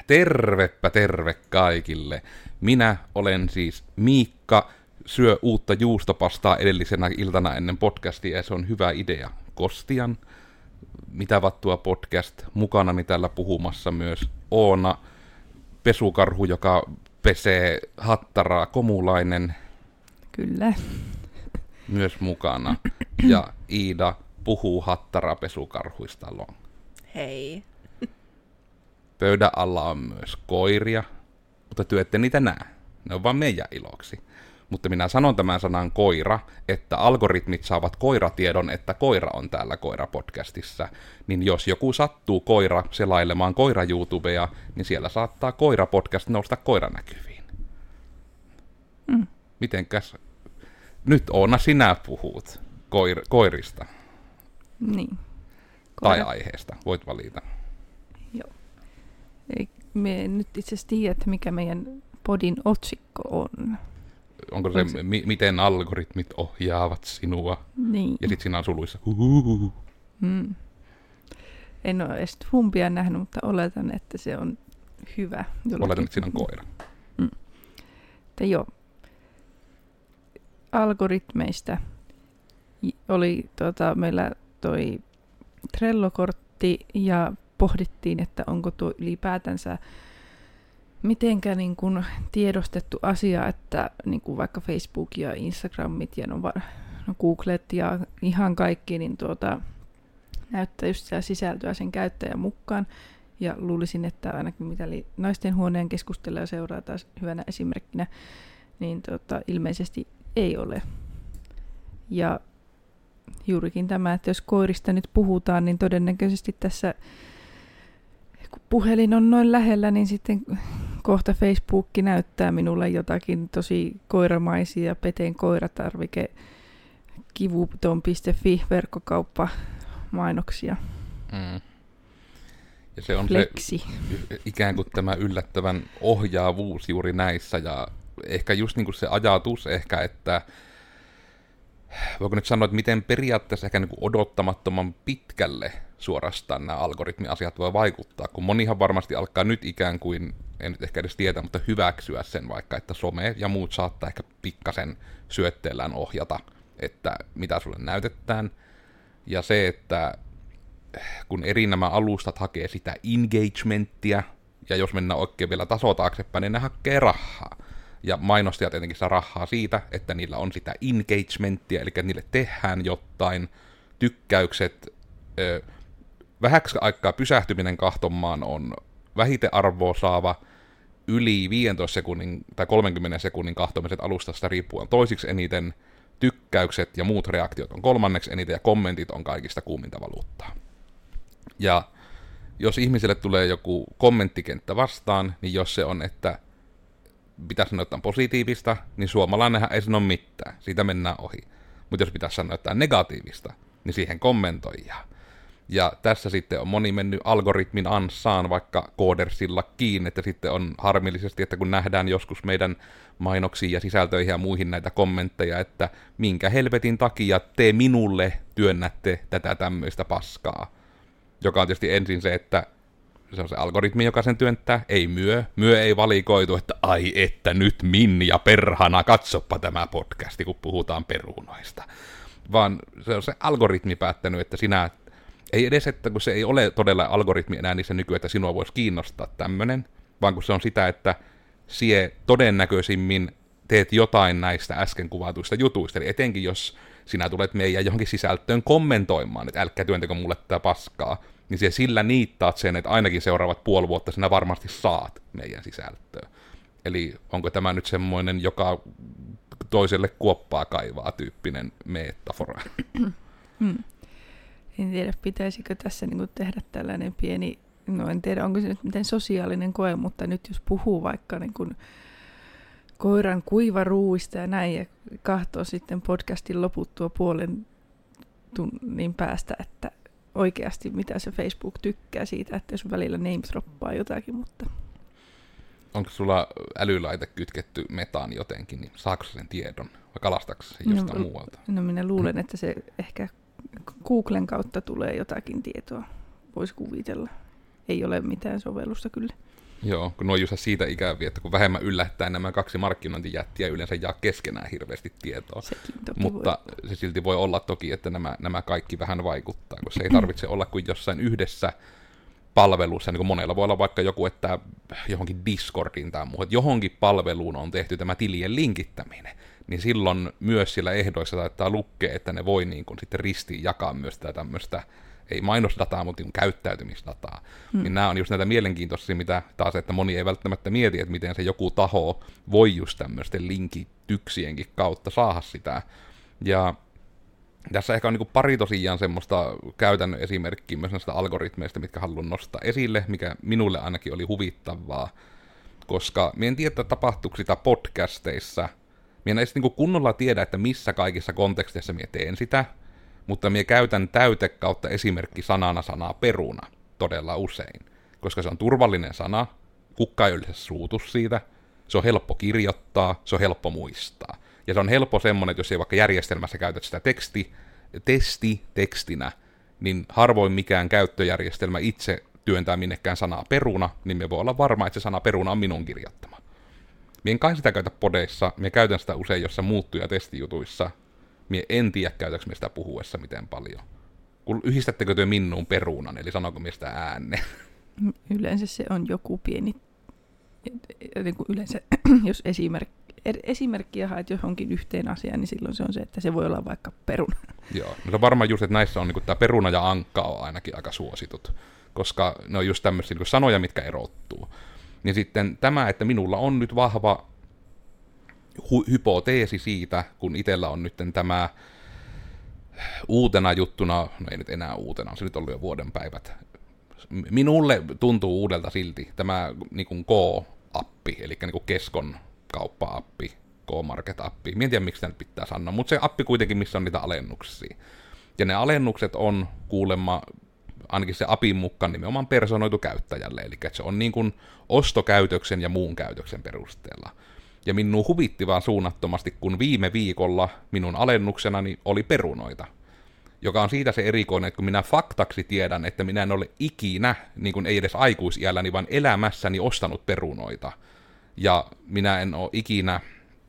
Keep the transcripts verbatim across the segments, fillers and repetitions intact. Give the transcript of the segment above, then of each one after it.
Tervepä terve kaikille. Minä olen siis Miikka, syö uutta juustopastaa edellisenä iltana ennen podcastia ja se on hyvä idea. Kostian, mitä vattua podcast, mukanani täällä puhumassa myös Oona, pesukarhu, joka pesee hattaraa, Komulainen. Kyllä. Myös mukana. Ja Iida puhuu hattaraa pesukarhuista. Hei. Pöydän alla on myös koiria, mutta te ette niitä näe. Ne on vaan meidän iloksi. Mutta minä sanon tämän sanan koira, että algoritmit saavat koiratiedon, että koira on täällä Koira-podcastissa. Niin jos joku sattuu koira selailemaan koira-YouTubea, niin siellä saattaa Koira-podcast nousta koiranäkyviin. Mm. Mitenkäs? Nyt Oona sinä puhut koir- koirista. Niin. Tai aiheesta, voit valita. Joo. Ei, me en nyt itse asiassa tiedä, että mikä meidän podin otsikko on. Onko se, se... Mi- miten algoritmit ohjaavat sinua? Niin. Ja sitten siinä on suluissa. Huhuhu. Mm. En ole edes humpia nähnyt, mutta oletan, että se on hyvä. Oletan, että siinä on koira. Mm. Mutta joo. Algoritmeista oli tota, meillä toi Trello-kortti ja pohdittiin, että onko tuo ylipäätänsä mitenkä niin kun tiedostettu asia, että niin kun vaikka Facebook ja Instagramit ja no, no Googlet ja ihan kaikki niin tuota, näyttää just sitä sisältöä sen käyttäjän mukaan. Ja luulisin, että ainakin mitäli naisten huoneen keskustelua seuraa taas hyvänä esimerkkinä, niin tota, ilmeisesti ei ole. Ja juurikin tämä, että jos koirista nyt puhutaan, niin todennäköisesti tässä, kun puhelin on noin lähellä, niin sitten kohta Facebook näyttää minulle jotakin tosi koiramaisia Peten koiratarvike kivuton piste fi verkkokauppa mainoksia. Mm. Ja se on Flexi. se ikään kuin tämä yllättävän ohjaavuus juuri näissä ja ehkä just niin kuin se ajatus ehkä, että voiko nyt sanoa, että miten periaatteessa ehkä niin kuin odottamattoman pitkälle suorastaan nämä algoritmiasiat voi vaikuttaa, kun monihan varmasti alkaa nyt ikään kuin, en nyt ehkä edes tietää, mutta hyväksyä sen vaikka, että some ja muut saattaa ehkä pikkasen syötteellään ohjata, että mitä sulle näytetään. Ja se, että kun eri nämä alustat hakee sitä engagementtia, ja jos mennään oikein vielä taso taaksepäin, niin ne hakee rahaa. Ja mainostajat tietenkin saa rahaa siitä, että niillä on sitä engagementtia, eli niille tehdään jotain, tykkäykset, ö, vähäksi aikaa pysähtyminen kahtomaan on vähiten arvoa saava, yli viisitoista sekunnin tai kolmenkymmenen sekunnin kahtomiset alustasta riippuen toisiksi eniten, tykkäykset ja muut reaktiot on kolmanneksi eniten, ja kommentit on kaikista kuuminta valuuttaa. Ja jos ihmiselle tulee joku kommenttikenttä vastaan, niin jos se on, että pitäisi sanoa jotain positiivista, niin suomalainenhan ei sano mitään. Siitä mennään ohi. Mutta jos pitäisi sanoa jotain negatiivista, niin siihen kommentoijaa. Ja tässä sitten on moni mennyt algoritmin ansaan, vaikka koodersilla kiinni, että sitten on harmillisesti, että kun nähdään joskus meidän mainoksiin ja sisältöihin ja muihin näitä kommentteja, että minkä helvetin takia te minulle työnnätte tätä tämmöistä paskaa. Joka on tietysti ensin se, että se on se algoritmi, joka sen työntää, ei myö. Myö ei valikoitu, että ai että nyt Minja perhana, katsoppa tämä podcasti, kun puhutaan perunoista. Vaan se on se algoritmi päättänyt, että sinä, ei edes, että kun se ei ole todella algoritmi enää niissä nykyään, että sinua voisi kiinnostaa tämmöinen, vaan kun se on sitä, että sie todennäköisimmin teet jotain näistä äsken kuvatuista jutuista, eli etenkin jos sinä tulet meidän johonkin sisältöön kommentoimaan, että älkää työntekö mulle tätä paskaa, niin siellä sillä niittaat sen, että ainakin seuraavat puoli vuotta sinä varmasti saat meidän sisältöä. Eli onko tämä nyt semmoinen, joka toiselle kuoppaa kaivaa tyyppinen metafora? Hmm. En tiedä, pitäisikö tässä niinku tehdä tällainen pieni, no en tiedä, onko se nyt miten sosiaalinen koe, mutta nyt jos puhuu vaikka niinku koiran kuivaruuista ja näin, ja kahtoo sitten podcastin loputtua puolen tunnin päästä, että oikeasti mitä se Facebook tykkää siitä, että jos välillä name-droppaa jotakin, mutta onko sulla älylaite kytketty metaan jotenkin, niin saako sen tiedon, vai kalastaako se jostain no, muualta? No minä luulen, että se ehkä Googlen kautta tulee jotakin tietoa, voisi kuvitella. ei ole mitään sovellusta kyllä. Joo, kun ne on just siitä ikäviä, että kun vähemmän yllättää nämä kaksi markkinointijättiä yleensä jaa keskenään hirveästi tietoa. Mutta voi. Se silti voi olla toki, että nämä, nämä kaikki vähän vaikuttaa, koska se ei tarvitse olla kuin jossain yhdessä palvelussa, niin kuin monella voi olla vaikka joku, että johonkin Discordiin tai muuhun, että johonkin palveluun on tehty tämä tilien linkittäminen, niin silloin myös sillä ehdoissa taittaa lukea, että ne voi niin kuin sitten ristiin jakaa myös tätä tämmöistä, ei mainosdataa, mutta niin käyttäytymisdataa. Hmm. Niin nämä on just näitä mielenkiintoisia, mitä taas, että moni ei välttämättä mieti, että miten se joku taho voi just tämmöisten linkityksienkin kautta saada sitä. Ja tässä ehkä on niin kuin pari tosiaan semmoista käytännön esimerkkiä myös näistä algoritmeista, mitkä haluan nostaa esille, mikä minulle ainakin oli huvittavaa, koska minä en tiedä, että tapahtuuko sitä podcasteissa. Minä en edes niin kuin kunnolla tiedä, että missä kaikissa konteksteissa minä teen sitä, mutta minä käytän täyte kautta esimerkki sanana sanaa peruna todella usein, koska se on turvallinen sana, kukka ei yleensä suutu siitä, se on helppo kirjoittaa, se on helppo muistaa. Ja se on helppo semmoinen, että jos ei vaikka järjestelmässä käytät sitä teksti, testi tekstinä, niin harvoin mikään käyttöjärjestelmä itse työntää minnekään sanaa peruna, niin me voi olla varma, että se sana peruna on minun kirjoittama. Mie en kai sitä käytä podeissa, mie käytän sitä usein jossain muuttuja testijutuissa, mie en tiedä käytäkö me sitä puhuessa miten paljon. Kun yhdistättekö te minuun perunan, eli sanonko mie sitä ääneen? Yleensä se on joku pieni, niin kuin yleensä jos esimerkki, esimerkkiä haet johonkin yhteen asiaan, niin silloin se on se, että se voi olla vaikka peruna. Joo, no se on varmaan just, että näissä on niin tämä peruna ja ankka on ainakin aika suositut, koska ne on just tämmöisiä niin sanoja, mitkä erottuu. Niin sitten tämä, että minulla on nyt vahva hu- hypoteesi siitä, kun itsellä on nyt tämä uutena juttuna, no ei nyt enää uutena, on se nyt ollut jo vuoden päivät. Minulle tuntuu uudelta silti tämä niin kuin K-appi, eli niin kuin Keskon kauppa-appi, K-Market-appi. Mie en tiedä, miksi sitä nyt pitää sanoa, mutta se appi kuitenkin, missä on niitä alennuksia. Ja ne alennukset on kuulemma, ainakin se appin mukaan nimenomaan personoitu käyttäjälle, eli se on niin kuin ostokäytöksen ja muun käytöksen perusteella. Ja minun huvitti vaan suunnattomasti, kun viime viikolla minun alennuksenani oli perunoita, joka on siitä se erikoinen, että kun minä faktaksi tiedän, että minä en ole ikinä, niin kuin ei edes aikuisiälläni, vaan elämässäni ostanut perunoita. Ja minä en ole ikinä,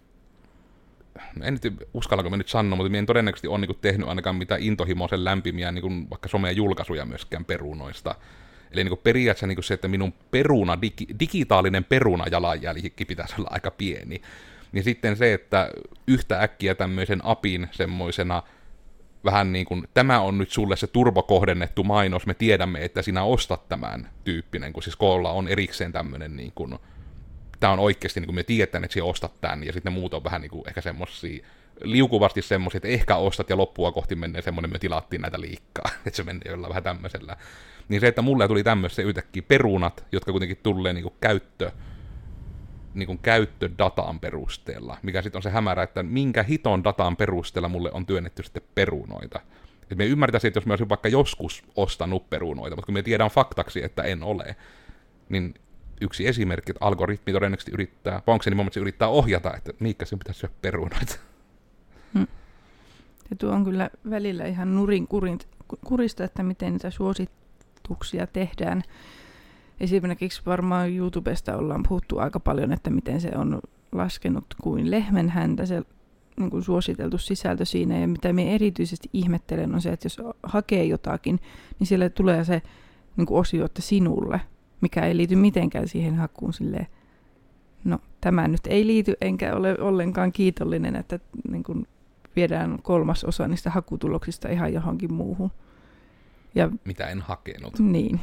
en nyt uskallanko mä nyt sanoa, mutta minä en todennäköisesti ole niin kuin tehnyt ainakaan mitään intohimoisen lämpimiä niin kuin vaikka somea julkaisuja myöskään perunoista. Eli niin kuin periaatteessa niin kuin se, että minun peruna, digi, digitaalinen perunajalanjäljikin pitäisi olla aika pieni. Niin sitten se, että yhtä äkkiä tämmöisen apin semmoisena vähän niin kuin, tämä on nyt sulle se turbokohdennettu mainos, me tiedämme, että sinä ostat tämän tyyppinen, kun siis Koolla on erikseen tämmöinen niin kuin, tämä on oikeasti, niin kuin me tiedetään, että sinä ostat tämän, ja sitten ne muut on vähän niin kuin ehkä semmosia, liukuvasti semmoisia, että ehkä ostat, ja loppua kohti menee semmoinen, me tilattiin näitä liikkaa, että se menee jollain vähän tämmöisellä. Niin se, että mulle tuli tämmöistä yhtäkkiä perunat, jotka kuitenkin tulee niin kuin käyttö, niin kuin käyttödatan perusteella, mikä sitten on se hämärä, että minkä hiton datan perusteella mulle on työnnetty sitten perunoita. Et me ymmärtäisin, että jos mä olisin vaikka joskus ostanut perunoita, mutta kun me tiedän faktaksi, että en ole, niin yksi esimerkki, että algoritmi todennäköisesti yrittää, vai onko se nimenomaan, että se yrittää ohjata, että Miikka, sinun pitäisi syödä perunoita. Hmm. Ja tuo on kyllä välillä ihan nurin kurista, että miten niitä suosituksia tehdään. Esimerkiksi varmaan YouTubesta ollaan puhuttu aika paljon, että miten se on laskenut kuin lehmän häntä, se niin kuin suositeltu sisältö siinä. Ja mitä minä erityisesti ihmettelen on se, että jos hakee jotakin, niin siellä tulee se niin kuin osio, että sinulle, mikä ei liity mitenkään siihen hakuun silleen. No, tämä nyt ei liity, enkä ole ollenkaan kiitollinen, että niin kuin viedään kolmas osa niistä hakutuloksista ihan johonkin muuhun. Ja, mitä en hakenut. Niin.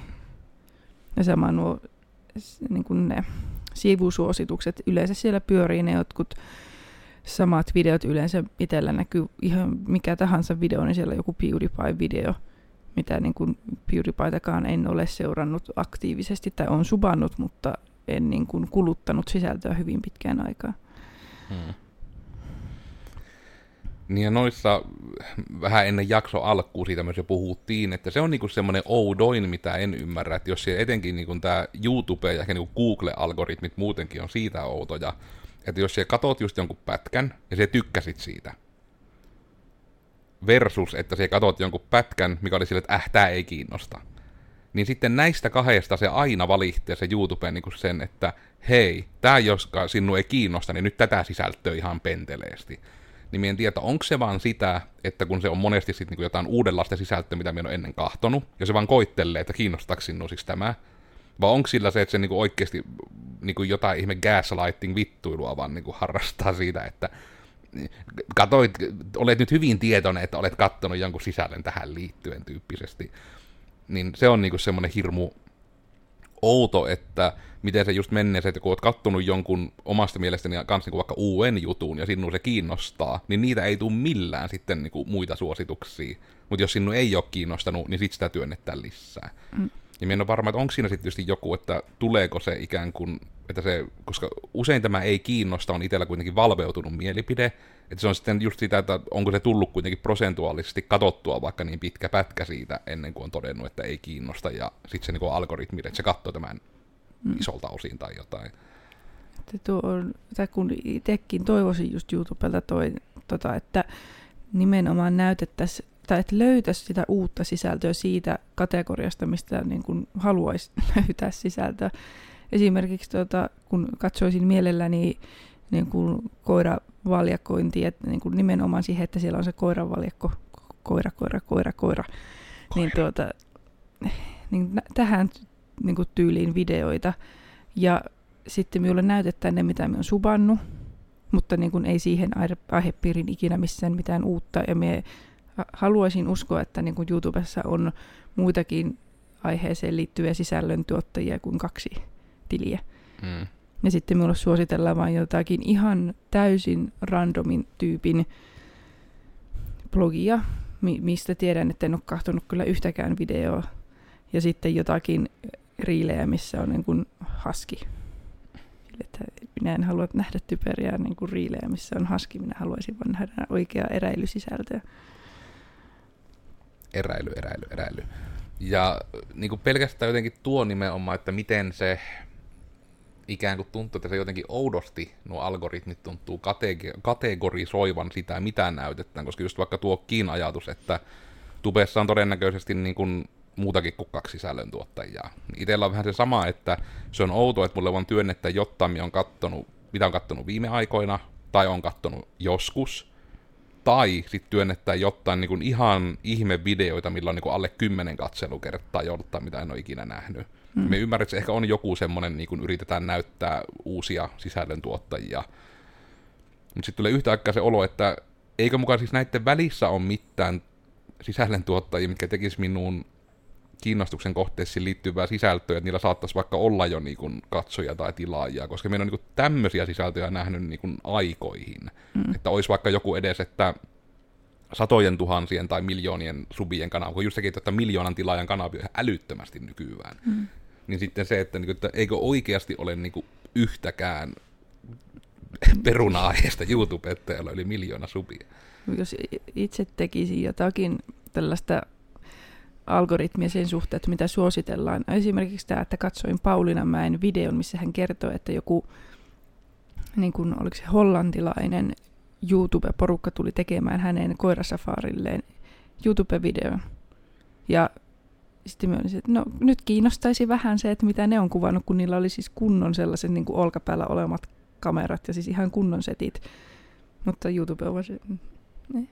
Ja sama nuo niin kuin ne sivusuositukset, yleensä siellä pyörii ne jotkut samat videot, yleensä itsellä näkyy ihan mikä tahansa video, niin siellä joku PewDiePie-video, mitä niin kuin PewDiePietakaan en ole seurannut aktiivisesti tai on subannut, mutta en niin kuin kuluttanut sisältöä hyvin pitkään aikaa. Hmm. Niin ja noissa vähän ennen jakso alkuun siitä myös jo puhuttiin, että se on niinku semmoinen oudoin, mitä en ymmärrä, että jos se etenkin niinku tämä YouTube ja ehkä niinku Google-algoritmit muutenkin on siitä outoja, että jos sä katot just jonkun pätkän ja sä tykkäsit siitä, versus että sä katot jonkun pätkän, mikä oli sille, että äh, tää ei kiinnosta, niin sitten näistä kahdesta se aina valitsee se YouTube niin kuin sen, että hei, tää joskaan sinua ei kiinnosta, niin nyt tätä sisältöä ihan penteleesti. Niin minä en tiedä, onko se vaan sitä, että kun se on monesti sit niinku jotain uudenlaista sisältöä, mitä minä en ole ennen kahtonut, ja se vaan koittelee, että kiinnostaako sinua siis tämä, vai onko sillä se, että se niinku oikeasti niinku jotain ihme gaslighting-vittuilua vaan niinku harrastaa siitä, että katoit, olet nyt hyvin tietoinen, että olet kattonut jonkun sisällön tähän liittyen tyyppisesti. Niin se on niinku semmoinen hirmu outo, että miten se just menee se, että kun olet kattonut jonkun omasta mielestäni kanssa niin vaikka U N-jutun ja sinun se kiinnostaa, niin niitä ei tule millään sitten niin kuin muita suosituksia. Mutta jos sinun ei ole kiinnostanut, niin sitten sitä työnnetään lisää. Mm. Ja minä en ole varma, että onko siinä sitten tietysti joku, että tuleeko se ikään kuin, että se, koska usein tämä ei kiinnosta, on itsellä kuitenkin valveutunut mielipide, että se on sitten just sitä, että onko se tullut kuitenkin prosentuaalisesti katsottua vaikka niin pitkä pätkä siitä, ennen kuin on todennut, että ei kiinnosta, ja sitten se niin kuin algoritmi, että se katsoo tämän mm. isolta osin tai jotain. Että tuo on, tai kun itsekin toivoisin just YouTubelta toi, tota, että nimenomaan näytettäisiin, tai että löytäisi sitä uutta sisältöä siitä kategoriasta, mistä niin kuin haluaisi löytää sisältöä. Esimerkiksi tuota, kun katsoisin mielelläni niin kuin koiravaljakointia, että niin kuin nimenomaan siihen, että siellä on se koiravaljakko, koira, koira, koira, koira, koira. Niin, tuota, niin tähän niin kuin tyyliin videoita. Ja sitten minulle näytetään ne, mitä minä olen subannut, mutta niin kuin ei siihen aihepiirin ikinä missään mitään uutta. Ja minä haluaisin uskoa, että niin kuin YouTubessa on muitakin aiheeseen liittyviä sisällöntuottajia kuin kaksi tiliä. Mm. Ja sitten minulle suositellaan vain jotakin ihan täysin randomin tyypin blogia, mistä tiedän, että en ole katsonut kyllä yhtäkään videoa. Ja sitten jotakin riilejä, missä on niin kuin husky. Että minä en halua nähdä typeriä niin kuin riilejä, missä on husky. Minä haluaisin vain nähdä oikeaa eräilysisältöä. Eräily, eräily, eräily. Ja niin kuin pelkästään jotenkin tuo nimenomaan, että miten se ikään kuin tuntuu, että se jotenkin oudosti nuo algoritmit tuntuu kateg- kategorisoivan sitä, mitä näytetään, koska just vaikka tuo Kiin ajatus, että tubessa on todennäköisesti niin kuin muutakin kuin kaksi sisällöntuottajaa. Itellä on vähän se sama, että se on outoa, että mulle vaan työnnettä jotain, mitä on kattonut, mitä on kattonut viime aikoina, tai on kattonut joskus, tai sitten työnnettää jotain niin kuin ihan ihmevideoita, millä on niin kuin alle kymmenen katselukertaa joltain, mitä en ole ikinä nähnyt. Mm. Me ymmärrän, että se ehkä on joku semmoinen, niin kuin yritetään näyttää uusia sisällöntuottajia. Mutta sitten tulee yhtä aikaa se olo, että eikö mukaan siis näiden välissä ole mitään sisällöntuottajia, mitkä tekisi minun kiinnostuksen kohteessiin liittyvää sisältöä, että niillä saattaisi vaikka olla jo niin kuin katsoja tai tilaajia, koska meillä on niin kuin tämmöisiä sisältöjä nähnyt niin kuin aikoihin. Mm. Että olisi vaikka joku edes, että satojen tuhansien tai miljoonien subien kanava, kun just sekin, että miljoonan tilaajan kanavia on älyttömästi nykyään. Mm. Niin sitten se, että, että eikö oikeasti ole niin kuin yhtäkään peruna-aiheesta YouTube-ettajalla yli miljoona subia. Jos itse tekisi jotakin tällaista algoritmia sen suhteen, että mitä suositellaan. Esimerkiksi tämä, että katsoin Pauliina Mäen videon, missä hän kertoi, että joku, niin kuin, oliko se hollantilainen YouTube-porukka tuli tekemään hänen koirasafarilleen YouTube-videon. Ja sitten mä olisin, että no nyt kiinnostaisi vähän se, että mitä ne on kuvannut, kun niillä oli siis kunnon sellaiset niin kuin olkapäällä olemat kamerat ja siis ihan kunnon setit. Mutta YouTube on se, ne.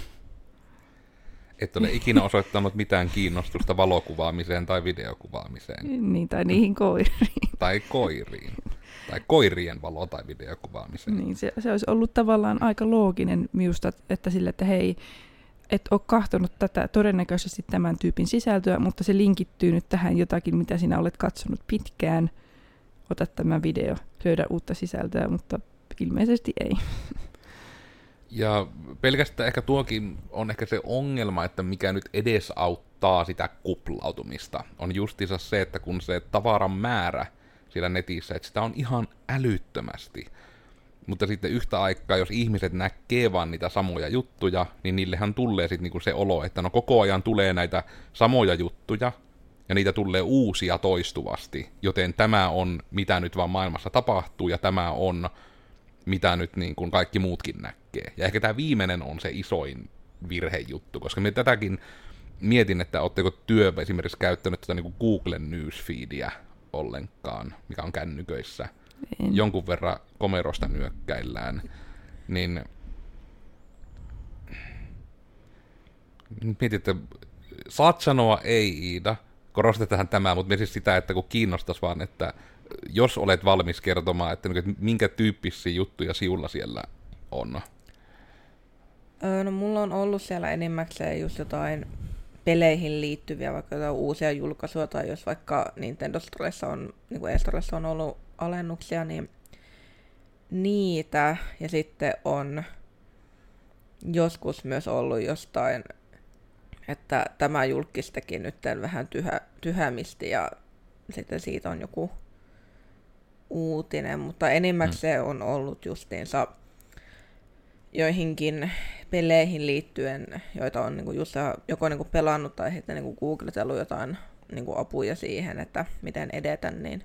Et ole ikinä osoittanut mitään kiinnostusta valokuvaamiseen tai videokuvaamiseen. Niin, tai niihin koiriin. Tai koiriin. Tai koirien valo- tai videokuvaamiseen. Niin, se, se olisi ollut tavallaan aika looginen minusta, että sille, että hei, et ole kahtonut tätä todennäköisesti tämän tyypin sisältöä, mutta se linkittyy nyt tähän jotakin, mitä sinä olet katsonut pitkään. Ota tämä video, löydä uutta sisältöä, mutta ilmeisesti ei. Ja pelkästään ehkä tuokin on ehkä se ongelma, että mikä nyt edesauttaa sitä kuplautumista, on justiinsa se, että kun se tavaran määrä siellä netissä, että sitä on ihan älyttömästi. Mutta sitten yhtä aikaa, jos ihmiset näkee vaan niitä samoja juttuja, niin niillehän tulee sitten niinku se olo, että no koko ajan tulee näitä samoja juttuja, ja niitä tulee uusia toistuvasti, joten tämä on, mitä nyt vaan maailmassa tapahtuu, ja tämä on, mitä nyt niin kuin kaikki muutkin näkee. Ja ehkä tämä viimeinen on se isoin virhejuttu, koska me tätäkin mietin, että ootteko työ esimerkiksi käyttänyt tätä niin Googlen newsfeedia ollenkaan, mikä on kännyköissä. En. Jonkun verran komerosta nyökkäillään, niin mietin, että saat sanoa ei, Iida, korostetaan tämä, mutta mietin sitä, että kun kiinnostaisi vaan, että jos olet valmis kertomaan, että minkä tyyppisiä juttuja sinulla siellä on. Öö, no mulla on ollut siellä enimmäkseen just jotain peleihin liittyviä, vaikka jotain uusia julkaisuja, tai jos vaikka Nintendo Storessa on, niin kuin E-Storessa on ollut alennuksia, niin niitä, ja sitten on joskus myös ollut jostain, että tämä julkistakin nyt vähän tyhä, tyhämisti, ja sitten siitä on joku uutinen, mutta enimmäkseen on ollut justiinsa joihinkin peleihin liittyen, joita on niinku just joko niinku pelannut tai sitten niinku googletellut jotain niinku apuja siihen, että miten edetä, niin,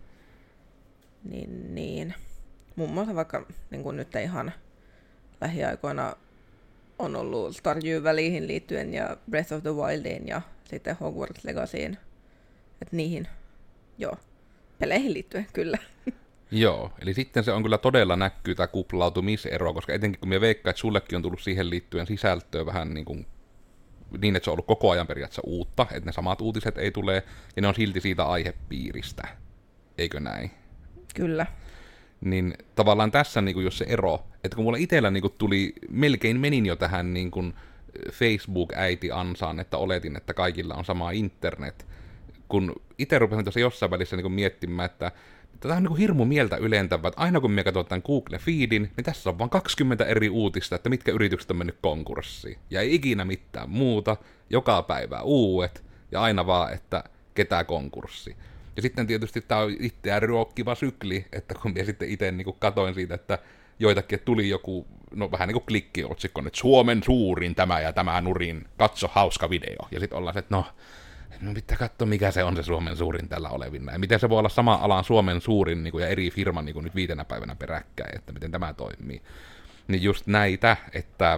niin, niin. Muun muassa vaikka niinku nyt ihan lähiaikoina on ollut Stardew Valleyhin liittyen ja Breath of the Wildiin ja sitten Hogwarts Legacyin, että niihin, joo, peleihin liittyen kyllä. Joo, eli sitten se on kyllä todella näkyy tämä kuplautumisero, koska etenkin kun minä veikkaan, että sullekin on tullut siihen liittyen sisältöä vähän niin kuin niin, että se on ollut koko ajan periaatteessa uutta, että ne samat uutiset ei tule, ja ne on silti siitä aihepiiristä. Eikö näin? Kyllä. Niin tavallaan tässä niin kuin jos se ero, että kun mulla itsellä niin kuin tuli, melkein menin jo tähän niin kuin Facebook-äiti-ansaan, että oletin, että kaikilla on sama internet, kun itse rupesin tuossa jossain välissä niin kuin miettimään, että tätä on niin kuin hirmu mieltä ylentävä, että aina kun me katsotaan tämän Google-feedin, niin tässä on vain kaksikymmentä eri uutista, että mitkä yritykset on mennyt konkurssiin. Ja ei ikinä mitään muuta, joka päivä uudet, ja aina vaan, että ketä konkurssi. Ja sitten tietysti tämä on itseään ruokkiva sykli, että kun minä sitten itse niin kuin katoin siitä, että joitakin tuli joku, no vähän niin kuin klikkiotsikko, että Suomen suurin tämä ja tämä nurin, katso hauska video. Ja sitten ollaan se, että no, no pitää katsoa, mikä se on se Suomen suurin tällä olevina. Ja miten se voi olla sama alan Suomen suurin niin kuin, ja eri firma niin kuin nyt viitenä päivänä peräkkäin, että miten tämä toimii. Niin just näitä, että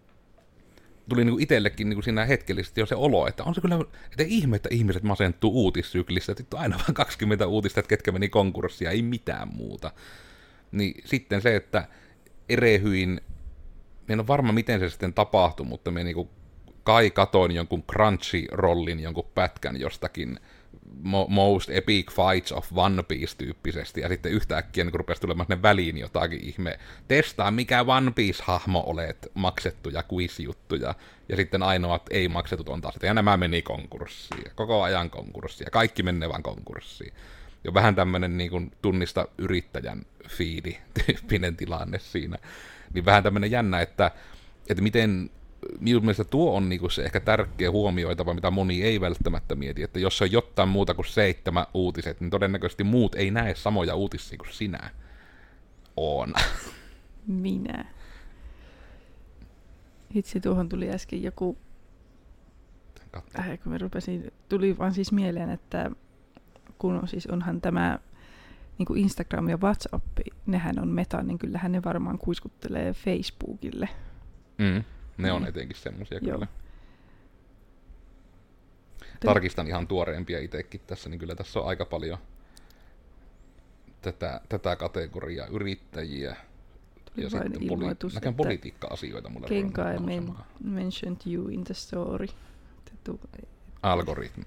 tuli niin kuin itsellekin niin kuin siinä hetkellisesti jo se olo, että on se kyllä, että ihme, että ihmiset masentuu uutissyklistä, että on aina vain kaksikymmentä uutista, että ketkä meni konkurssia, ei mitään muuta. Niin sitten se, että erehyin, en ole varma miten se sitten tapahtui, mutta me niin kuin kai katoin jonkun Crunchyrollin jonkun pätkän jostakin mo- Most Epic Fights of One Piece-tyyppisesti, ja sitten yhtäkkiä niin rupesi tulemaan sinne väliin jotakin ihme, testaa mikä One Piece-hahmo olet, maksettuja quiz-juttuja, ja sitten ainoat ei-maksetut on taas, että ja nämä meni konkurssiin, koko ajan konkurssiin, ja kaikki menee vaan konkurssiin. Ja vähän tämmöinen niin kuin tunnista yrittäjän fiidi-tyyppinen tilanne siinä. Niin vähän tämmöinen jännä, että, että miten minun mielestä tuo on niinku se ehkä tärkeä huomioitava, mitä moni ei välttämättä mieti, että jos on jotain muuta kuin seitsemän uutiset, niin todennäköisesti muut ei näe samoja uutisia kuin sinä. On. Minä. Itse tuohon tuli äsken joku, äh, kun mä rupesin, tuli vaan siis mieleen, että kun on, siis onhan tämä niin kuin Instagram ja WhatsApp, nehän on meta, niin kyllähän ne varmaan kuiskuttelee Facebookille. Mm. Ne on etenkin semmosia kyllä. Tarkistan ihan tuoreempia itsekin tässä, niin kyllä tässä on aika paljon tätä, tätä kategoriaa yrittäjiä. Tuli ja vain sitten ilmoitus, poli- politiikka-asioita mulle. Kenkai men- mentioned you in the story. Algoritmi.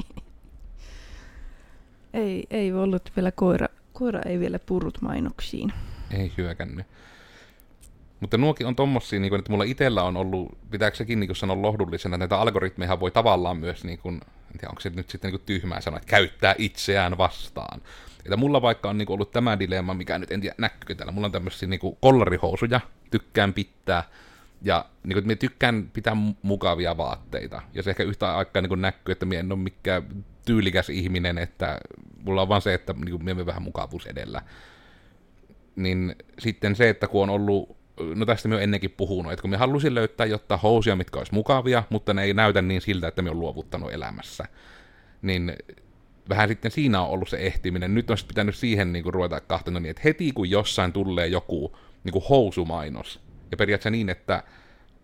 ei, ei ollut vielä koira. Koira ei vielä purrut mainoksiin. Ei hyökännyt. Mutta nuokin on tommosia, niin kun, että mulla itsellä on ollut, pitääkö sekin niin sanoa lohdullisena, että näitä algoritmeja voi tavallaan myös, niin kun, en tiedä, onko se nyt sitten niin tyhmää sanoa, että käyttää itseään vastaan. Että mulla vaikka on niin ollut tämä dilemma, mikä nyt en tiedä näkyykö täällä, mulla on tämmöisiä niin kollarihousuja, tykkään pitää, ja niin kun, minä tykkään pitää mukavia vaatteita, ja se ehkä yhtä aikaa niin näkyy, että minä en ole mikään tyylikäs ihminen, että mulla on vaan se, että niin minä olen vähän mukavuus edellä. Niin sitten se, että kun on ollut, no tästä minä olen ennenkin puhunut, että kun minä halusin löytää jotain housuja, mitkä olisi mukavia, mutta ne ei näytä niin siltä, että minä olen luovuttanut elämässä, niin vähän sitten siinä on ollut se ehtiminen. Nyt olisi pitänyt siihen niin kuin ruveta kahtenut niin, että heti kun jossain tulee joku niin kuin housumainos, ja periaatteessa niin, että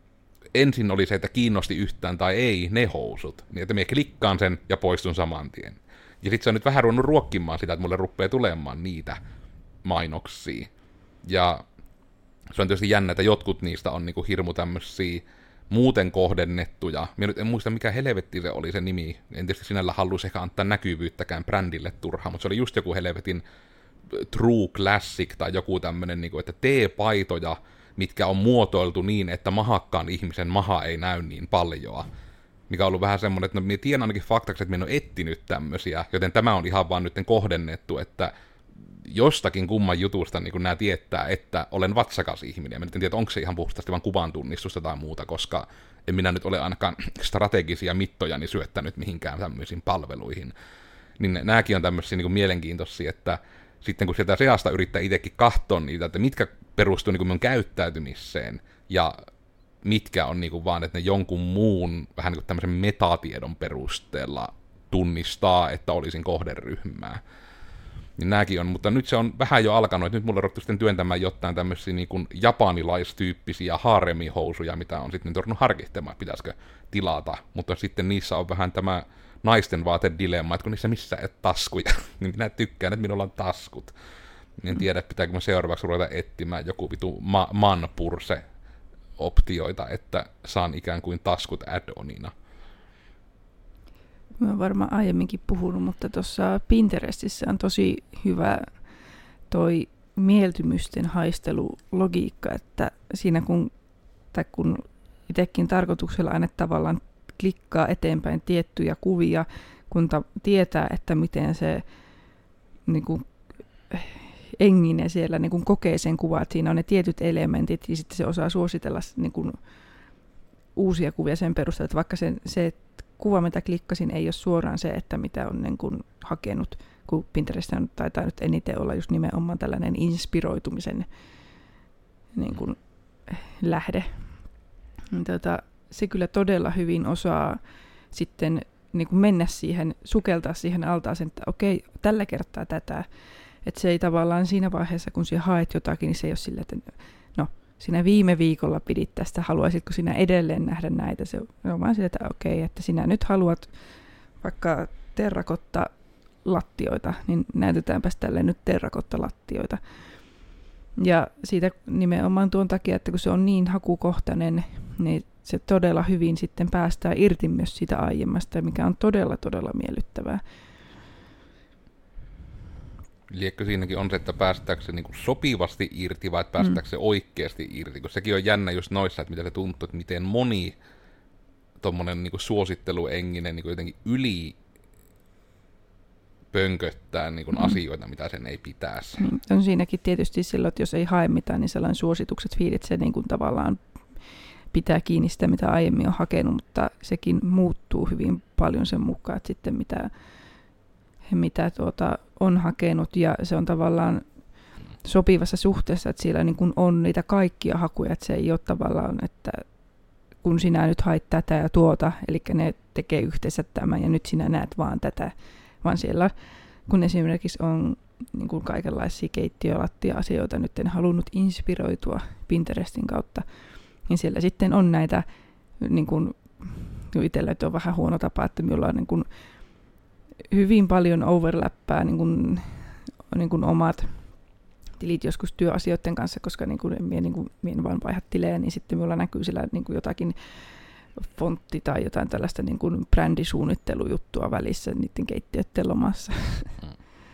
ensin oli se, että kiinnosti yhtään tai ei ne housut, niin että minä klikkaan sen ja poistun saman tien. Ja sitten se on nyt vähän ruvennut ruokkimaan sitä, että mulle rupeaa tulemaan niitä mainoksia. Ja se on tietysti jännä, että jotkut niistä on niinku hirmu tämmöisiä muuten kohdennettuja. Minä nyt en muista, mikä helvetti se oli se nimi. En tietysti sinällä haluaisi ehkä antaa näkyvyyttäkään brändille turhaan, mutta se oli just joku helvetin True Classic tai joku tämmönen, niinku, että T-paitoja, mitkä on muotoiltu niin, että mahakkaan ihmisen maha ei näy niin paljoa. Mikä on ollut vähän semmoinen, että no, minä tiedän ainakin faktaksi, että minä en ole etsinyt tämmöisiä, joten tämä on ihan vaan nyt kohdennettu, että jostakin kumman jutusta niin nämä tietää, että olen vatsakas ihminen. Ja minä en tiedä, onko se ihan puhtaasti vaan kuvan tunnistusta tai muuta, koska en minä nyt ole ainakaan strategisia mittoja niin syöttänyt mihinkään tämmöisiin palveluihin. Niin nämäkin on tämmöisiä niin mielenkiintoisia, että sitten kun sieltä seasta yrittää itsekin katsoa niitä, että mitkä perustuu niin minun käyttäytymiseen, ja mitkä on niin kuin vaan, että ne jonkun muun vähän niin kuin tämmöisen metatiedon perusteella tunnistaa, että olisin kohderyhmää. Niin nämäkin on, mutta nyt se on vähän jo alkanut, että nyt mulla on ruvettu sitten työntämään jotain tämmöisiä niin kuin japanilaistyyppisiä haaremihousuja, mitä on sitten ruvennut harkitsemaan, että pitäisikö tilata, mutta sitten niissä on vähän tämä naisten vaatedilemma, että kun niissä missään et taskuja, niin minä tykkään, että minulla on taskut. En tiedä, pitääkö mä seuraavaksi ruveta etsimään joku vitu ma- manpurse optioita, että saan ikään kuin taskut add-onina. Mä oon varmaan aiemminkin puhunut, mutta tuossa Pinterestissä on tosi hyvä toi mieltymysten haistelulogiikka, että siinä kun, tai kun itsekin tarkoituksella aina tavallaan klikkaa eteenpäin tiettyjä kuvia, kun ta- tietää, että miten se niin kuin, enginen siellä niin kuin kokee sen kuvan, että siinä on ne tietyt elementit, ja sitten se osaa suositella niin kuin, uusia kuvia sen perusteella, että vaikka sen, se kuva, mitä klikkasin, ei ole suoraan se, että mitä on niin kuin, hakenut, kun Pinterest taitaa nyt eniten olla just nimenomaan tällainen inspiroitumisen niin kuin, lähde. Tota, se kyllä todella hyvin osaa sitten niin kuin mennä siihen, sukeltaa siihen altaaseen, että okei, tällä kertaa tätä. Että se ei tavallaan siinä vaiheessa, kun sinä haet jotakin, niin se ei ole sillä, että no, sinä viime viikolla pidit tästä, haluaisitko sinä edelleen nähdä näitä? Se on vaan sillä, että okei, että sinä nyt haluat vaikka terrakotta-lattioita, niin näytetäänpäs tälle nyt terrakotta-lattioita. Ja siitä nimenomaan tuon takia, että kun se on niin hakukohtainen, niin se todella hyvin sitten päästään irti myös siitä aiemmasta, mikä on todella, todella miellyttävää. Liekö siinäkin on se, että päästääkö se niinku sopivasti irti vai että päästääkö mm. se oikeasti irti, kun sekin on jännä just noissa, että mitä se tuntuu, että miten moni tommonen niinku suositteluenginen niinku jotenkin yli pönköttää niinku mm. asioita, mitä sen ei pitäisi. Mm. On siinäkin tietysti silloin, että jos ei hae mitään, niin sellainen suositukset, fiilit, se niinku tavallaan pitää kiinni sitä, mitä aiemmin on hakenut, mutta sekin muuttuu hyvin paljon sen mukaan, että sitten mitä, mitä tuota on hakenut, ja se on tavallaan sopivassa suhteessa, että siellä niin kuin on niitä kaikkia hakuja, että se ei ole tavallaan, että kun sinä nyt hait tätä ja tuota, eli ne tekee yhteensä tämän, ja nyt sinä näet vaan tätä, vaan siellä, kun esimerkiksi on niin kuin kaikenlaisia keittiölattia-asioita, nyt en halunnut inspiroitua Pinterestin kautta, niin siellä sitten on näitä, niin kuin, itsellä on vähän huono tapa, että minulla on niin kuin hyvin paljon overlappää niin kuin, niin kuin omat tilit joskus työasioiden kanssa, koska niin kuin, minä, niin kuin, minä en vaan vaihda tilejä, niin sitten minulla näkyy siellä niin kuin jotakin fontti tai jotain tällaista niin kuin brändisuunnittelujuttua välissä niiden keittiöiden lomassa. Mm.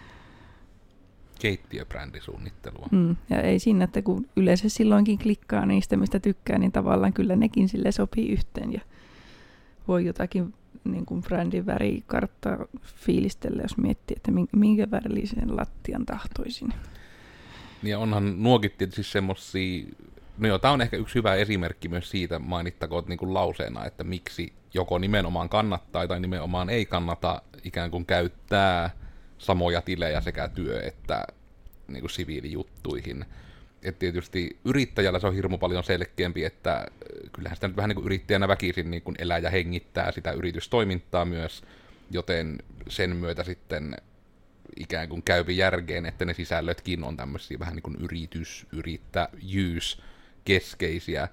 Keittiöbrändisuunnittelua. Mm, ja ei siinä, että kun yleensä silloinkin klikkaa niistä, mistä tykkää, niin tavallaan kyllä nekin sille sopii yhteen ja voi jotakin niin kuin brändin värikarttaa fiilistellä, jos miettii, että minkä värillisen lattian tahtoisin. Ja onhan nuokin tietysti semmosia, no joo, tää on ehkä yksi hyvä esimerkki myös siitä, mainittakoon niin kuin lauseena, että miksi joko nimenomaan kannattaa tai nimenomaan ei kannata ikään kuin käyttää samoja tilejä sekä työ- että niin kuin siviilijuttuihin. Et tietysti yrittäjällä se on hirmu paljon selkeämpi, että kyllähän sitä nyt vähän niin kuin yrittäjänä väkisin niin kuin elää ja hengittää sitä yritystoimintaa myös, joten sen myötä sitten ikään kuin käypi järkeen, että ne sisällötkin on tämmöisiä vähän niin kuin yritys, yrittäjyys keskeisiä.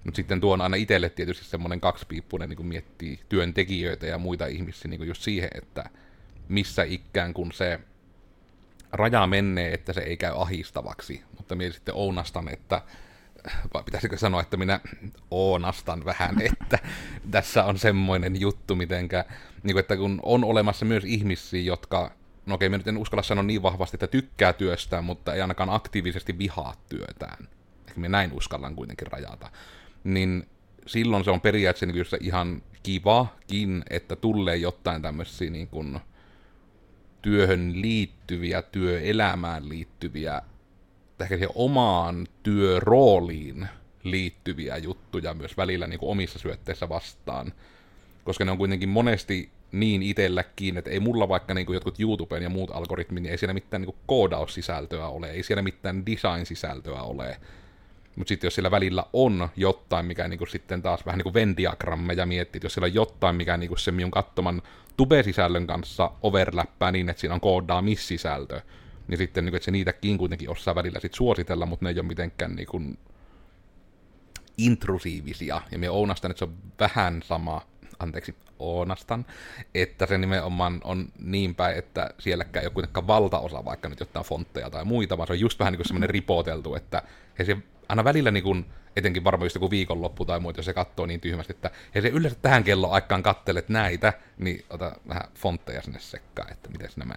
Mutta sitten tuo on aina itselle tietysti semmoinen kaksipiippunen, niin kun miettii työntekijöitä ja muita ihmisiä niin just siihen, että missä ikään kuin se raja menee, että se ei käy ahistavaksi. Mutta minä sitten ounastan, että, vai pitäisikö sanoa, että minä oonastan vähän, että tässä on semmoinen juttu, mitenkä, niin kuin, että kun on olemassa myös ihmisiä, jotka, no okei, minä nyt en uskalla sanoa niin vahvasti, että tykkää työstään, mutta ei ainakaan aktiivisesti vihaa työtään. Ehkä minä näin uskallan kuitenkin rajata. Niin silloin se on periaatteessa niin se ihan kivakin, että tulee jotain tämmöisiä niin kuin työhön liittyviä, työelämään liittyviä, ehkä siihen omaan työrooliin liittyviä juttuja myös välillä niin kuin omissa syötteissä vastaan. Koska ne on kuitenkin monesti niin itselläkin, että ei mulla vaikka niin kuin jotkut YouTuben ja muut algoritmit, niin ei siellä mitään niin kuin koodaussisältöä ole, ei siellä mitään design-sisältöä ole. Mutta sitten jos siellä välillä on jotain, mikä niinku sitten taas vähän niin kuin Venn-diagrammeja miettii, jos siellä on jotain, mikä niinku se minun katsoman tube-sisällön kanssa overlappää niin, että siinä on koodaamissisältö, niin sitten niinku, että se niitäkin kuitenkin osaa välillä sit suositella, mutta ne ei ole mitenkään niinku intrusiivisia. Ja minä ounastan, että se on vähän sama, anteeksi, ounastan, että se nimenomaan on niin päin, että sielläkään ei ole kuitenkaan valtaosa vaikka nyt jotain fontteja tai muita, vaan se on just vähän niin kuin semmoinen ripoteltu, että he se aina välillä niin kuin, etenkin varmaan just joku viikonloppu tai muuta, jos se katsoo niin tyhmästi, että he se yleensä tähän kello aikaan kattelet näitä, niin ota vähän fontteja sinne sekkaan, että miten nämä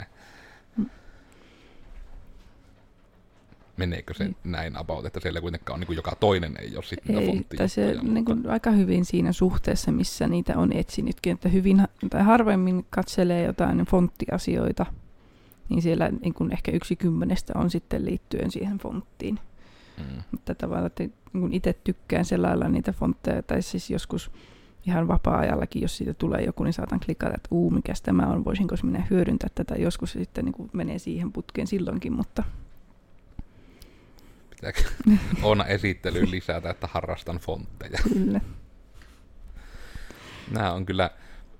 meneekö se ei. Näin about, että siellä kuitenkaan on niin kuin joka toinen ei ole sitten ei, fonttia. Tai se niin kuin aika hyvin siinä suhteessa, missä niitä on etsinytkin, että hyvin tai harvemmin katselee jotain fonttiasioita, niin siellä niin kuin ehkä yksi kymmenestä on sitten liittyen siihen fonttiin. Mm. Mutta tavallaan, että niin itse tykkään sellailla niitä fontteja, tai siis joskus ihan vapaa-ajallakin, jos siitä tulee joku, niin saatan klikata, että uu, mikäs tämä on, voisinko minä hyödyntää tätä. Joskus se sitten niin kuin menee siihen putkeen silloinkin, mutta pitääkö Oona esittelyyn lisätä, että harrastan fontteja? Kyllä. Nämä on kyllä,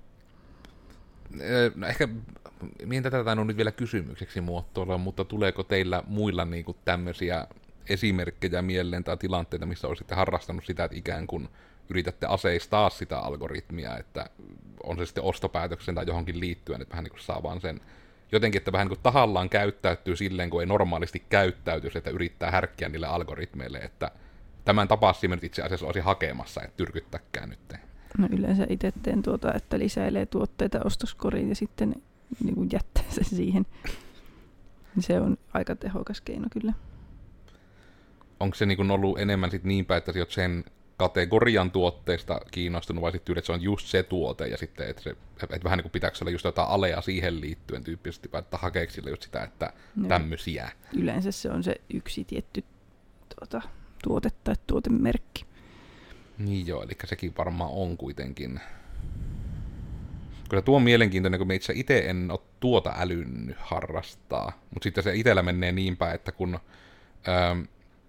no ehkä, mihin tätä tainnut nyt vielä kysymykseksi muotoilla, mutta tuleeko teillä muilla niin kuin tämmöisiä esimerkkejä mieleen tai tilanteita, missä olisitte harrastanut sitä, että ikään kuin yritätte aseistaa sitä algoritmia, että on se sitten ostopäätöksen tai johonkin liittyen, että vähän niin kuin saa vaan sen jotenkin, että vähän niin kuin tahallaan käyttäytyy silleen, kun ei normaalisti käyttäytyisi, että yrittää härkkiä niille algoritmeille, että tämän tapasi nyt itse asiassa olisi hakemassa, että tyrkyttäkään nyt. No yleensä itse teen tuota, että lisäilee tuotteita ostoskoriin ja sitten niin kuin jättää sen siihen. Se on aika tehokas keino kyllä. Onko se niin kuin ollut enemmän sit niin päin, että sä oot sen kategorian tuotteesta kiinnostunut, vai sitten että se on just se tuote, ja sitten, että, se, että vähän niin kuin pitääkö olla just jotain alea siihen liittyen tyyppisesti, että hakeeko sille just sitä, että no, tämmöisiä. Yleensä se on se yksi tietty tuota, tuote tai tuotemerkki. Niin joo, eli sekin varmaan on kuitenkin. Kyllä tuo on mielenkiintoinen, kun me itse itse en ole tuota älynnyt harrastaa, mutta sitten se itsellä menee niin päin, että kun ähm,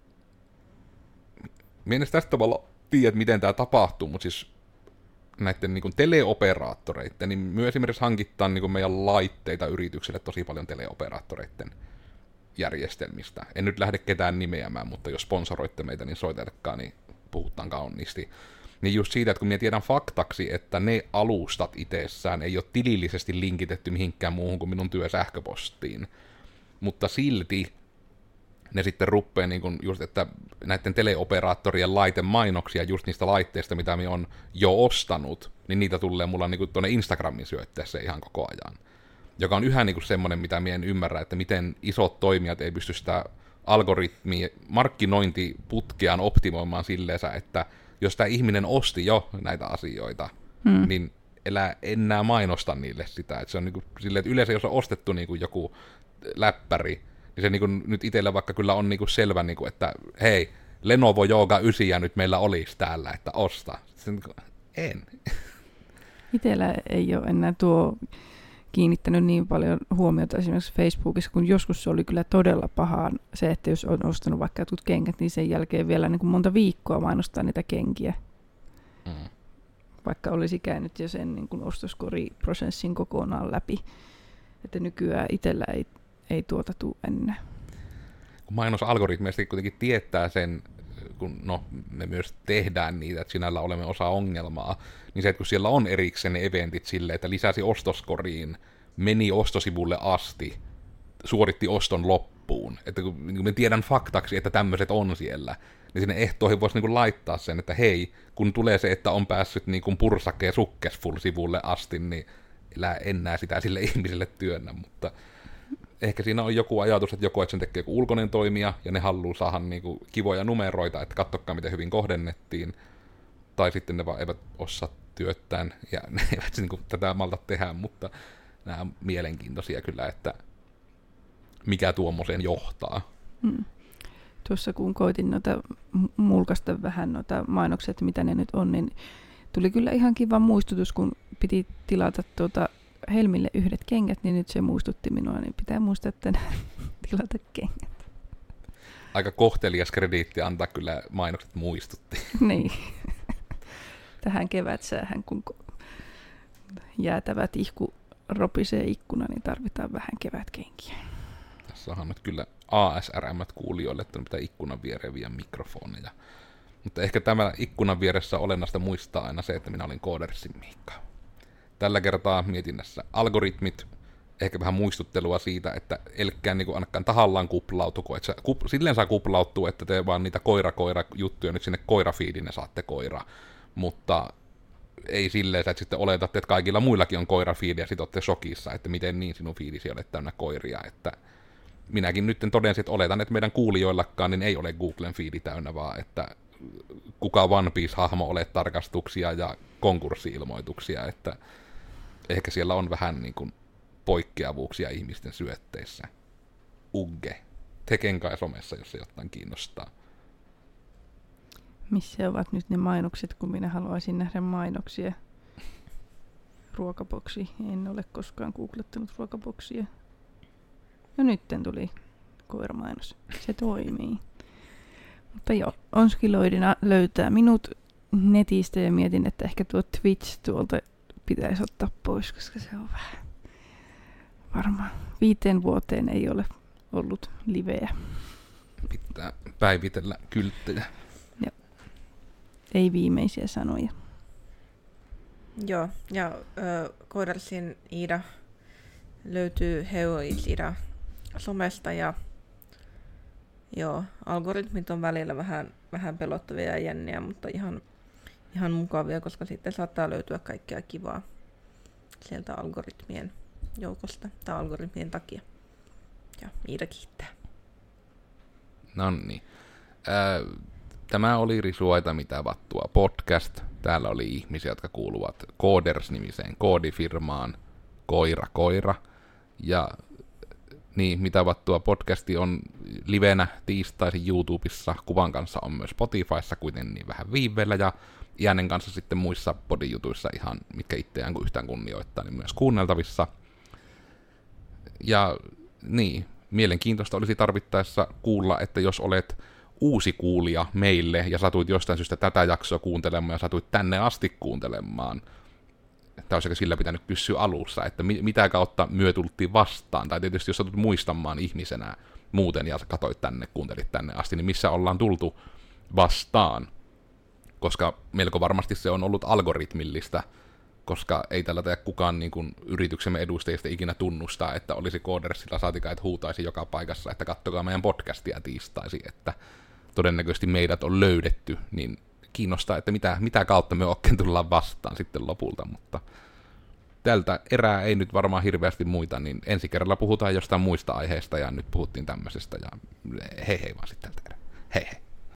minä en tästä tavalla tiedä, miten tämä tapahtuu, mutta siis näiden niin kuin teleoperaattoreiden, niin myös esimerkiksi hankittaan niin kuin meidän laitteita yritykselle tosi paljon teleoperaattoreiden järjestelmistä. En nyt lähde ketään nimeämään, mutta jos sponsoroitte meitä, niin soitelkaa, niin puhutaan kauniisti. Niin just siitä, että kun minä tiedän faktaksi, että ne alustat itsessään ei ole tilillisesti linkitetty mihinkään muuhun kuin minun työsähköpostiin, mutta silti ne sitten ruppee niin kuin just, että näiden teleoperaattorien laitemainoksia just niistä laitteista, mitä minä on jo ostanut, niin niitä tulee mulla niin kuin tuonne Instagramin syötteessä ihan koko ajan. Joka on yhä niin kuin semmoinen, mitä minä en ymmärrä, että miten isot toimijat ei pysty sitä algoritmia, markkinointiputkeaan optimoimaan silleensä, että jos tämä ihminen osti jo näitä asioita, hmm. niin elää enää mainosta niille sitä. Että se on niin kuin silleen, että yleensä jos on ostettu niin kuin joku läppäri, niin se niin kuin nyt itsellä vaikka kyllä on niin kuin selvä, niin kuin, että hei, Lenovo Yoga yhdeksän nyt meillä olisi täällä, että osta. Se niin kuin, en. Itsellä ei ole enää tuo kiinnittänyt niin paljon huomiota esimerkiksi Facebookissa, kun joskus se oli kyllä todella pahaa se, että jos on ostanut vaikka jotkut kengät, niin sen jälkeen vielä niin kuin monta viikkoa mainostaa niitä kenkiä. Mm. Vaikka olisi käynyt jo sen niin kuin ostoskoriprosessin kokonaan läpi. Että nykyään itsellä ei, ei tuota tule enää. Kun mainosalgoritmeista kuitenkin tietää sen, kun no, me myös tehdään niitä, että sinällä olemme osa ongelmaa, niin se, että kun siellä on erikseen ne eventit silleen, että lisäsi ostoskoriin, meni ostosivulle asti, suoritti oston loppuun, että kun me tiedän faktaksi, että tämmöiset on siellä, niin sinne ehtoihin voisi niinku laittaa sen, että hei, kun tulee se, että on päässyt niinku Pursake Successful-sivulle asti, niin elää enää sitä sille ihmiselle työnnä, mutta ehkä siinä on joku ajatus, että joko että sen tekee joku ulkoinen toimija, ja ne haluaa saada niinku kivoja numeroita, että katsokaa miten hyvin kohdennettiin, tai sitten ne vaan eivät osaa työttään, ja ne eivät niinku tätä malta tehdä, mutta nämä on mielenkiintoisia kyllä, että mikä tuommoiseen johtaa. Mm. Tuossa kun koitin noita mulkaista vähän noita mainokset, mitä ne nyt on, niin tuli kyllä ihan kiva muistutus, kun piti tilata tuota Helmille yhdet kengät, niin nyt se muistutti minua, niin pitää muistaa, että tilata kengät. Aika kohtelias krediitti antaa kyllä mainokset muistutti. Niin. Tähän kevätsäähän, kun jäätävä tihku ropisee ikkuna, niin tarvitaan vähän kevätkenkiä. Tässä on nyt kyllä A S R M-kuulijoille, että pitää ikkunan viereen viedä mikrofoneja. Mutta ehkä tämä ikkunan vieressä olennaista muistaa aina se, että minä olin Koodersin Miikka. Tällä kertaa mietinnässä algoritmit, ehkä vähän muistuttelua siitä, että elkkään niin ainakaan tahallaan kuplautuko. Että kup, silleen saa kuplauttua, että te vaan niitä koira-koira-juttuja nyt sinne koirafiidin ja saatte koira. Mutta ei silleen, että sitten oletatte, että kaikilla muillakin on koirafiidi ja sitten olette shokissa, että miten niin sinun fiidisi olet täynnä koiria. Että minäkin nyt todensin, että oletan, että meidän kuulijoillakaan niin ei ole Googlen fiidi täynnä, vaan että kuka One Piece-hahmo olet tarkastuksia ja konkurssi-ilmoituksia, että ehkä siellä on vähän niin kuin poikkeavuuksia ihmisten syötteissä. Ugge. Teken kai somessa, jos se jotain kiinnostaa. Missä ovat nyt ne mainokset, kun minä haluaisin nähdä mainoksia? Ruokaboksi. En ole koskaan googlettanut ruokaboksia. No nytten tuli koiramainos. Se toimii. Mutta joo, onskiloidina löytää minut netistä ja mietin, että ehkä tuo Twitch tuolta pitäisi ottaa pois, koska se on vähän varmaan viiteen vuoteen ei ole ollut liveä. Pitää päivitellä kylttejä. Joo. Ei viimeisiä sanoja. Joo, ja äh, Koodersin Iida löytyy Heuis Ida somesta ja joo, algoritmit on välillä vähän, vähän pelottavia ja jänniä, mutta ihan, ihan mukavia, koska sitten saattaa löytyä kaikkea kivaa sieltä algoritmien joukosta tai algoritmien takia. Ja Iida kiittää. No niin. Tämä oli Risuaita mitä vattua podcast. Täällä oli ihmisiä, jotka kuuluvat Kooders-nimiseen koodifirmaan. Koira, koira. Ja niin, mitä vattua podcasti on livenä tiistaisin YouTubessa. Kuvan kanssa on myös Spotifyssa kuitenkin niin vähän viiveellä. Ja äänen kanssa sitten muissa podijutuissa ihan, mitkä itseään kuin yhtään kunnioittaa, niin myös kuunneltavissa. Ja niin, mielenkiintoista olisi tarvittaessa kuulla, että jos olet uusi kuulija meille ja satuit jostain syystä tätä jaksoa kuuntelemaan ja satuit tänne asti kuuntelemaan, tämä olisi sillä pitänyt kysyä alussa, että mi- mitä kautta myö tultiin vastaan, tai tietysti jos satut muistamaan ihmisenä muuten ja katoit tänne, kuuntelit tänne asti, niin missä ollaan tultu vastaan, koska melko varmasti se on ollut algoritmillista, koska ei tällä tee kukaan niin kuin yrityksemme edustajista ikinä tunnustaa, että olisi Koodersilla saatika, että huutaisi joka paikassa, että kattokaa meidän podcastia tiistaisi, että todennäköisesti meidät on löydetty, niin kiinnostaa, että mitä, mitä kautta me oikein tullaan vastaan sitten lopulta, mutta tältä erää ei nyt varmaan hirveästi muita, niin ensi kerralla puhutaan jostain muista aiheista, ja nyt puhuttiin tämmöisestä, ja hei hei vaan sitten tältä